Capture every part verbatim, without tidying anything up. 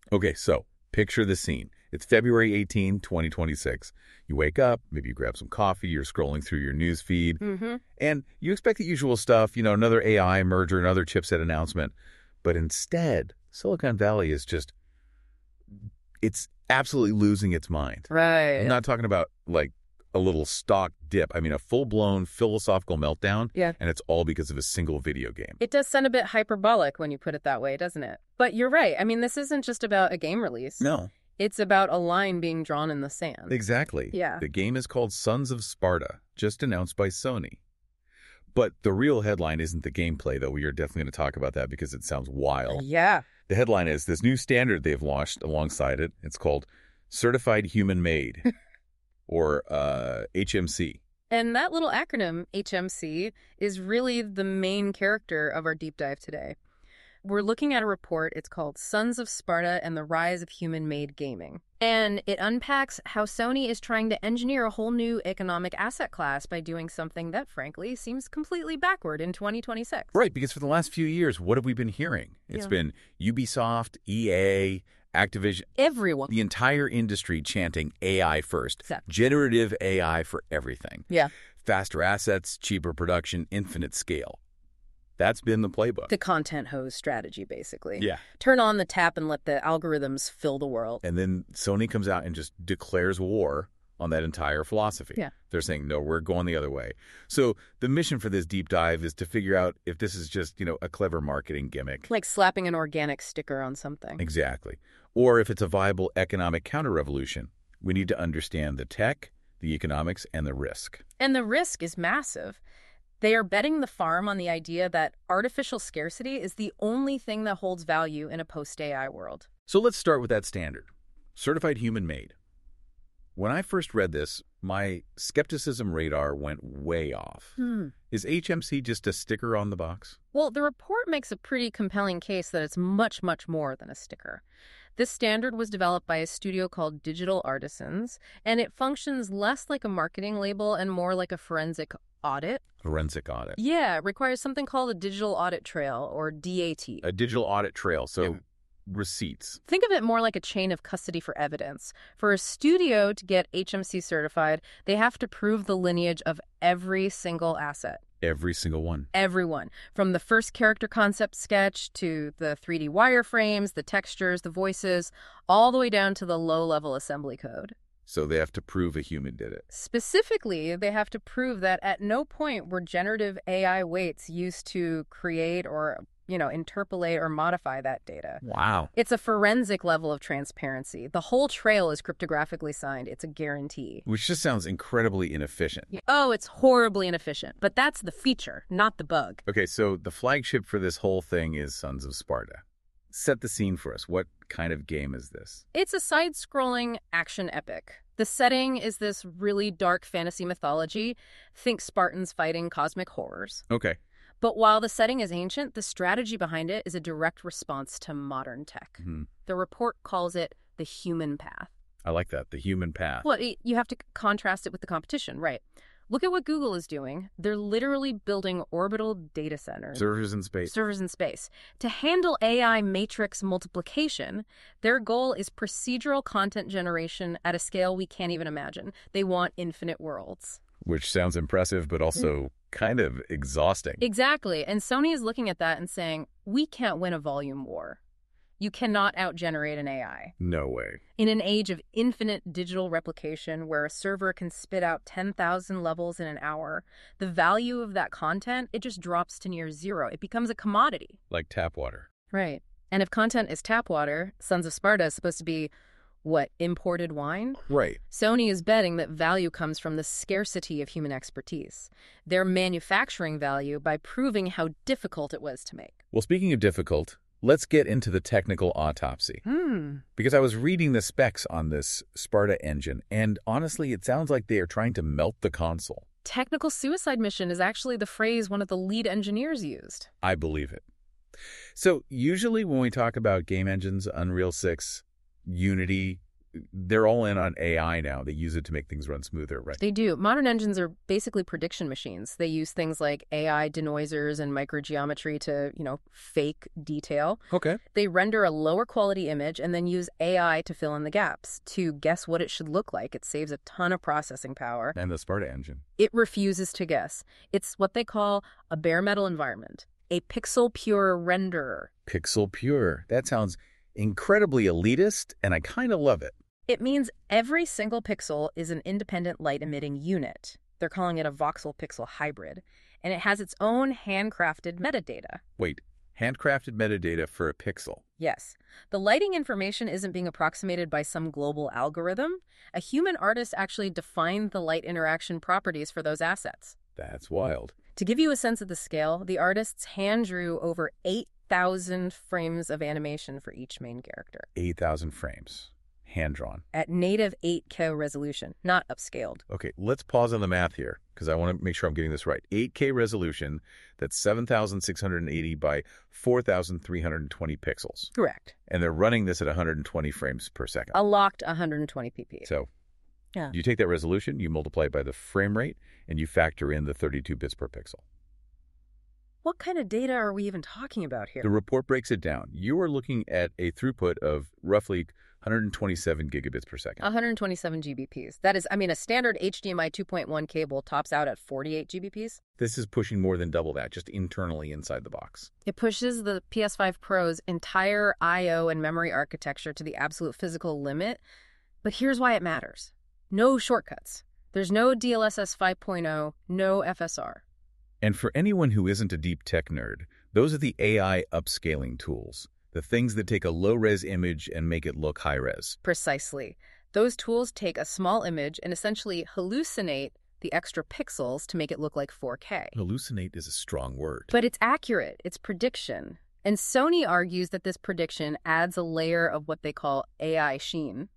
Okay, so picture the scene. It's February eighteenth, twenty twenty-six. You wake up, maybe you grab some coffee, you're scrolling through your news feed, Mm-hmm. and you expect the usual stuff, you know, another A I merger, another chipset announcement. But instead, Silicon Valley is just, it's absolutely losing its mind. Right. I'm not talking about like a little stock dip. I mean, a full-blown philosophical meltdown. Yeah. And it's all because of a single video game. It does sound a bit hyperbolic when you put it that way, doesn't it? But you're right. I mean, this isn't just about a game release. No. It's about a line being drawn in the sand. Exactly. Yeah. The game is called Sons of Sparta, just announced by Sony. But the real headline isn't the gameplay, though. We are definitely going to talk about that because it sounds wild. Yeah. The headline is this new standard they've launched alongside it. It's called Certified Human Made, or uh, H M C. And that little acronym, H M C, is really the main character of our deep dive today. We're looking at a report. It's called Sons of Sparta and the Rise of Human-Made Gaming. And it unpacks how Sony is trying to engineer a whole new economic asset class by doing something that, frankly, seems completely backward in twenty twenty-six. Right, because for the last few years, what have we been hearing? It's Yeah. been Ubisoft, E A, Activision, Everyone. the entire industry chanting A I first. Exactly. Generative A I for everything. Yeah. Faster assets, cheaper production, infinite scale. That's been the playbook. The content hose strategy, basically. Yeah. Turn on the tap and let the algorithms fill the world. And then Sony comes out and just declares war on that entire philosophy. Yeah. They're saying, no, we're going the other way. So the mission for this deep dive is to figure out if this is just, you know, a clever marketing gimmick. Like slapping an organic sticker on something. Exactly. Or if it's a viable economic counter-revolution. We need to understand the tech, the economics, and the risk. And the risk is massive. They are betting the farm on the idea that artificial scarcity is the only thing that holds value in a post-A I world. So let's start with that standard. Certified Human Made. When I first read this, my skepticism radar went way off. Hmm. Is H M C just a sticker on the box? Well, the report makes a pretty compelling case that it's much, much more than a sticker. This standard was developed by a studio called Digital Artisans, and it functions less like a marketing label and more like a forensic audit. Forensic audit. Yeah, it requires something called a digital audit trail, or D A T. A digital audit trail, so Yeah. receipts. Think of it more like a chain of custody for evidence. For a studio to get H M C certified, they have to prove the lineage of every single asset. Every single one. Everyone, from the first character concept sketch to the three D wireframes, the textures, the voices, all the way down to the low-level assembly code. So they have to prove a human did it. Specifically, they have to prove that at no point were generative A I weights used to create or, you know, interpolate or modify that data. Wow. It's a forensic level of transparency. The whole trail is cryptographically signed. It's a guarantee. Which just sounds incredibly inefficient. Oh, it's horribly inefficient. But that's the feature, not the bug. Okay, so the flagship for this whole thing is Sons of Sparta. Set the scene for us. What kind of game is this? It's a side-scrolling action epic. The setting is this really dark fantasy mythology. Think Spartans fighting cosmic horrors. Okay. But while the setting is ancient, the strategy behind it is a direct response to modern tech. Hmm. The report calls it the human path. I like that. The human path. Well, y- you have to contrast it with the competition, right? Look at what Google is doing. They're literally building orbital data centers. Servers in space. Servers in space. To handle A I matrix multiplication, their goal is procedural content generation at a scale we can't even imagine. They want infinite worlds. Which sounds impressive, but also kind of exhausting. Exactly. And Sony is looking at that and saying, we can't win a volume war. You cannot outgenerate an A I. No way. In an age of infinite digital replication where a server can spit out ten thousand levels in an hour, the value of that content, it just drops to near zero. It becomes a commodity. Like tap water. Right. And if content is tap water, Sons of Sparta is supposed to be, what, imported wine? Right. Sony is betting that value comes from the scarcity of human expertise. They're manufacturing value by proving how difficult it was to make. Well, speaking of difficult, let's get into the technical autopsy. Hmm. Because I was reading the specs on this Sparta engine, and honestly, it sounds like they are trying to melt the console. Technical suicide mission is actually the phrase one of the lead engineers used. I believe it. So usually when we talk about game engines, Unreal six, Unity, they're all in on A I now. They use it to make things run smoother, right? They do. Modern engines are basically prediction machines. They use things like A I denoisers and microgeometry to, you know, fake detail. Okay. They render a lower quality image and then use A I to fill in the gaps, to guess what it should look like. It saves a ton of processing power. And the Sparta engine. It refuses to guess. It's what they call a bare metal environment, a pixel pure renderer. Pixel pure. That sounds incredibly elitist, and I kind of love it. It means every single pixel is an independent light-emitting unit. They're calling it a voxel-pixel hybrid, and it has its own handcrafted metadata. Wait, handcrafted metadata for a pixel? Yes. The lighting information isn't being approximated by some global algorithm. A human artist actually defined the light interaction properties for those assets. That's wild. To give you a sense of the scale, the artists hand-drew over eight thousand frames of animation for each main character. eight thousand frames. Hand-drawn. At native eight K resolution, not upscaled. Okay, let's pause on the math here, because I want to make sure I'm getting this right. eight K resolution, that's seven thousand six hundred eighty by four thousand three hundred twenty pixels. Correct. And they're running this at one hundred twenty frames per second. A locked one hundred twenty p p. So yeah. You take that resolution, you multiply it by the frame rate, and you factor in the thirty-two bits per pixel. What kind of data are we even talking about here? The report breaks it down. You are looking at a throughput of roughly one hundred twenty-seven gigabits per second. one hundred twenty-seven G B Ps. That is, I mean, a standard H D M I two point one cable tops out at forty-eight G B Ps. This is pushing more than double that, just internally inside the box. It pushes the P S five Pro's entire I O and memory architecture to the absolute physical limit. But here's why it matters. No shortcuts. There's no D L S S five point oh, no F S R. And for anyone who isn't a deep tech nerd, those are the A I upscaling tools. The things that take a low-res image and make it look high-res. Precisely. Those tools take a small image and essentially hallucinate the extra pixels to make it look like four K. Hallucinate is a strong word. But it's accurate. It's prediction. And Sony argues that this prediction adds a layer of what they call A I sheen.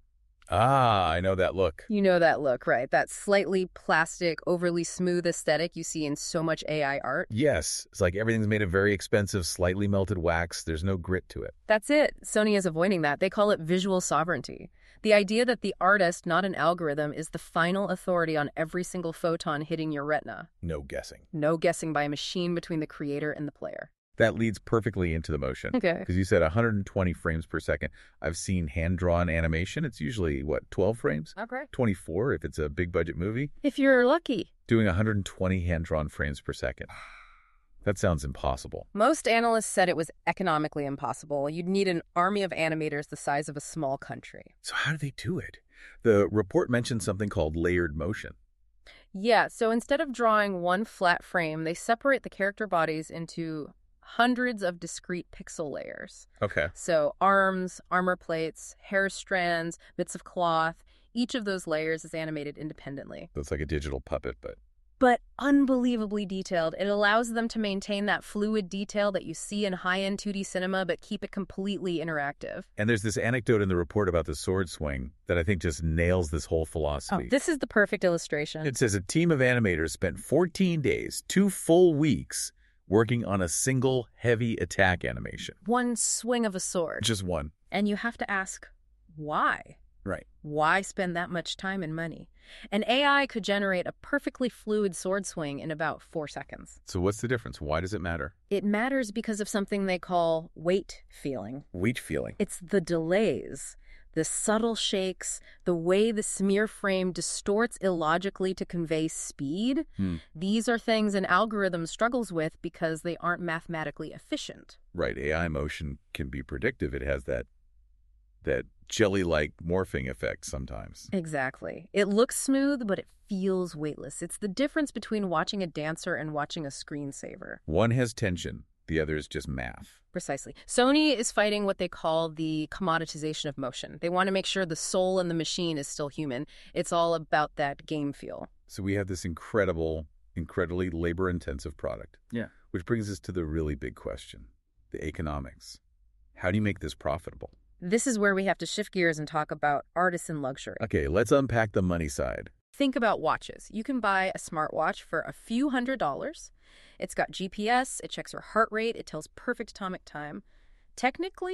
Ah, I know that look. You know that look, right? That slightly plastic, overly smooth aesthetic you see in so much A I art. Yes. It's like everything's made of very expensive, slightly melted wax. There's no grit to it. That's it. Sony is avoiding that. They call it visual sovereignty. The idea that the artist, not an algorithm, is the final authority on every single photon hitting your retina. No guessing. No guessing by a machine between the creator and the player. That leads perfectly into the motion. Okay. Because you said one hundred twenty frames per second. I've seen hand-drawn animation. It's usually, what, twelve frames? Okay. twenty-four if it's a big-budget movie. If you're lucky. Doing one hundred twenty hand-drawn frames per second. That sounds impossible. Most analysts said it was economically impossible. You'd need an army of animators the size of a small country. So how do they do it? The report mentioned something called layered motion. Yeah, so instead of drawing one flat frame, they separate the character bodies into hundreds of discrete pixel layers. Okay. So arms, armor plates, hair strands, bits of cloth, each of those layers is animated independently. So it's like a digital puppet, but... But unbelievably detailed. It allows them to maintain that fluid detail that you see in high-end two D cinema, but keep it completely interactive. And there's this anecdote in the report about the sword swing that I think just nails this whole philosophy. Oh, this is the perfect illustration. It says a team of animators spent fourteen days, two full weeks, working on a single heavy attack animation. One swing of a sword. Just one. And you have to ask, why? Right. Why spend that much time and money? An A I could generate a perfectly fluid sword swing in about four seconds. So what's the difference? Why does it matter? It matters because of something they call weight feeling. Weight feeling. It's the delays, the subtle shakes, the way the smear frame distorts illogically to convey speed. Hmm. These are things an algorithm struggles with because they aren't mathematically efficient. Right. A I motion can be predictive. It has that that jelly-like morphing effect sometimes. Exactly. It looks smooth, but it feels weightless. It's the difference between watching a dancer and watching a screensaver. One has tension. The other is just math. Precisely. Sony is fighting what they call the commoditization of motion. They want to make sure the soul in the machine is still human. It's all about that game feel. So we have this incredible, incredibly labor-intensive product. Yeah. Which brings us to the really big question, the economics. How do you make this profitable? This is where we have to shift gears and talk about artisan luxury. Okay, let's unpack the money side. Think about watches. You can buy a smartwatch for a few hundred dollars. It's got G P S, it checks your heart rate, it tells perfect atomic time. Technically,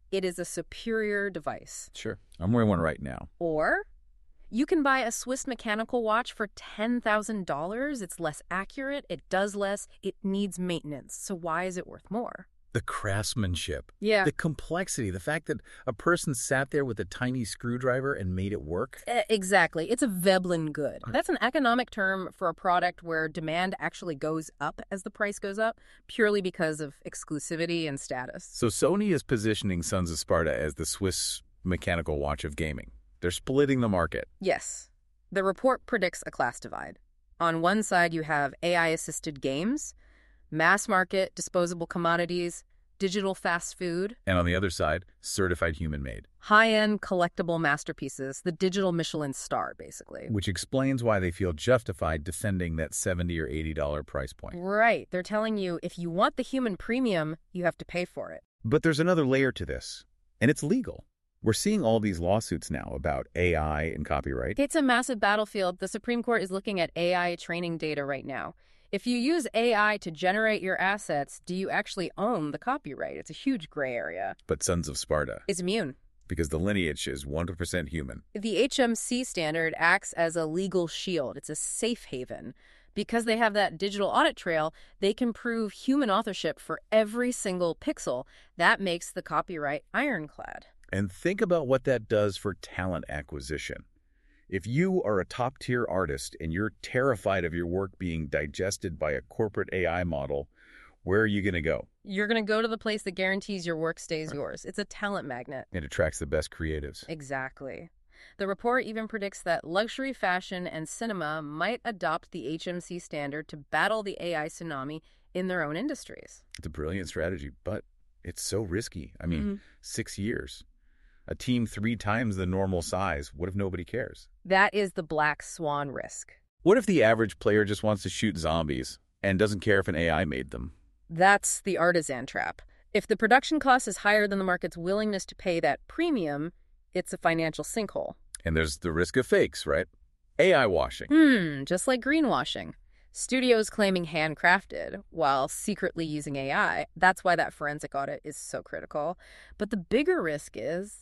it is a superior device. Sure. I'm wearing one right now. Or you can buy a Swiss mechanical watch for ten thousand dollars. It's less accurate, it does less, it needs maintenance. So why is it worth more? The craftsmanship. Yeah. The complexity. The fact that a person sat there with a tiny screwdriver and made it work. E- Exactly. It's a Veblen good. That's an economic term for a product where demand actually goes up as the price goes up, purely because of exclusivity and status. So Sony is positioning Sons of Sparta as the Swiss mechanical watch of gaming. They're splitting the market. Yes. The report predicts a class divide. On one side, you have A I-assisted games, mass market, disposable commodities, digital fast food, And on the other side, certified human-made. high-end collectible masterpieces, the digital Michelin star, basically. Which explains why they feel justified defending that seventy dollars or eighty dollars price point. Right. They're telling you if you want the human premium, you have to pay for it. But there's another layer to this, and it's legal. We're seeing all these lawsuits now about A I and copyright. It's a massive battlefield. The Supreme Court is looking at A I training data right now. If you use A I to generate your assets, do you actually own the copyright? It's a huge gray area. But Sons of Sparta, It's immune. because the lineage is one hundred percent human. The H M C standard acts as a legal shield. It's a safe haven. Because they have that digital audit trail, they can prove human authorship for every single pixel. That makes the copyright ironclad. And think about what that does for talent acquisition. If you are a top-tier artist and you're terrified of your work being digested by a corporate A I model, where are you going to go? You're going to go to the place that guarantees your work stays yours. It's a talent magnet. It attracts the best creatives. Exactly. The report even predicts that luxury fashion and cinema might adopt the H M C standard to battle the A I tsunami in their own industries. It's a brilliant strategy, but it's so risky. I mean, Mm-hmm. six years. A team three times the normal size. What if nobody cares? That is the black swan risk. What if the average player just wants to shoot zombies and doesn't care if an A I made them? That's the artisan trap. If the production cost is higher than the market's willingness to pay that premium, it's a financial sinkhole. And there's the risk of fakes, right? A I washing. Hmm, just like greenwashing. Studios claiming handcrafted while secretly using A I. That's why that forensic audit is so critical. But the bigger risk is,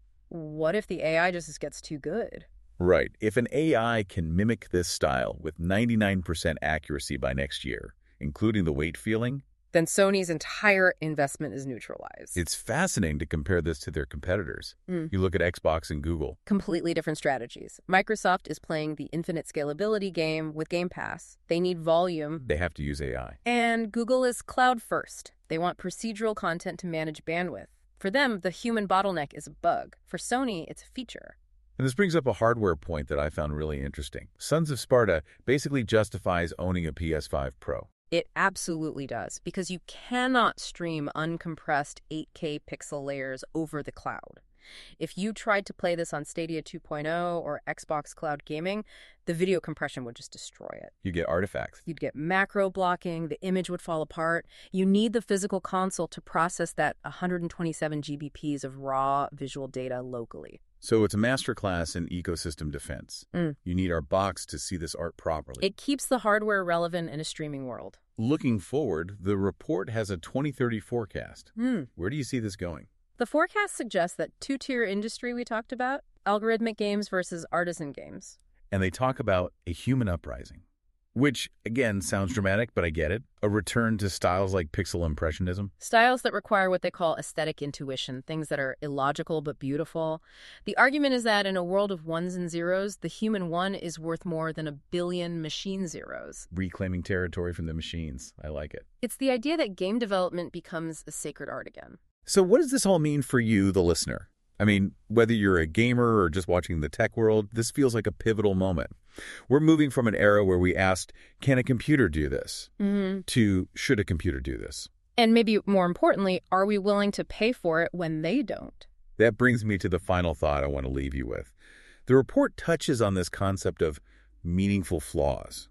what if the A I just gets too good? Right. If an A I can mimic this style with ninety-nine percent accuracy by next year, including the weight feeling, Then Sony's entire investment is neutralized. it's fascinating to compare this to their competitors. Mm. You look at Xbox and Google. Completely different strategies. Microsoft is playing the infinite scalability game with Game Pass. They need volume. They have to use A I. And Google is cloud first. They want procedural content to manage bandwidth. For them, the human bottleneck is a bug. For Sony, it's a feature. And this brings up a hardware point that I found really interesting. Sons of Sparta basically justifies owning a P S five Pro. It absolutely does, because you cannot stream uncompressed eight K pixel layers over the cloud. If you tried to play this on Stadia two point oh or Xbox Cloud Gaming, the video compression would just destroy it. You get artifacts. You'd get macro blocking, the image would fall apart. You need the physical console to process that one hundred twenty-seven G B Ps of raw visual data locally. So it's a masterclass in ecosystem defense. Mm. You need our box to see this art properly. It keeps the hardware relevant in a streaming world. Looking forward, the report has a twenty thirty forecast. Hmm. Where do you see this going? The forecast suggests that two-tier industry we talked about, algorithmic games versus artisan games. And they talk about a human uprising, which, again, sounds dramatic, but I get it. A return to styles like pixel impressionism. Styles that require what they call aesthetic intuition, things that are illogical but beautiful. The argument is that in a world of ones and zeros, the human one is worth more than a billion machine zeros. Reclaiming territory from the machines. I like it. It's the idea that game development becomes a sacred art again. So what does this all mean for you, the listener? I mean, whether you're a gamer or just watching the tech world, this feels like a pivotal moment. We're moving from an era where we asked, can a computer do this? Mm-hmm. To, should a computer do this? And maybe more importantly, are we willing to pay for it when they don't? That brings me to the final thought I want to leave you with. The report touches on this concept of meaningful flaws.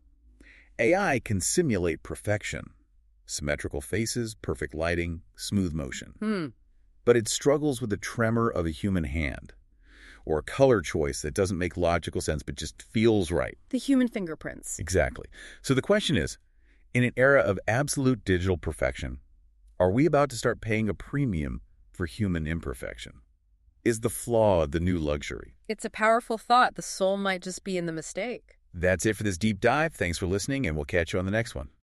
A I can simulate perfection. Symmetrical faces, perfect lighting, smooth motion. Hmm. But it struggles with the tremor of a human hand, or a color choice that doesn't make logical sense but just feels right. The human fingerprints. Exactly. So the question is, in an era of absolute digital perfection, are we about to start paying a premium for human imperfection? Is the flaw the new luxury? It's a powerful thought. The soul might just be in the mistake. That's it for this deep dive. Thanks for listening, and we'll catch you on the next one.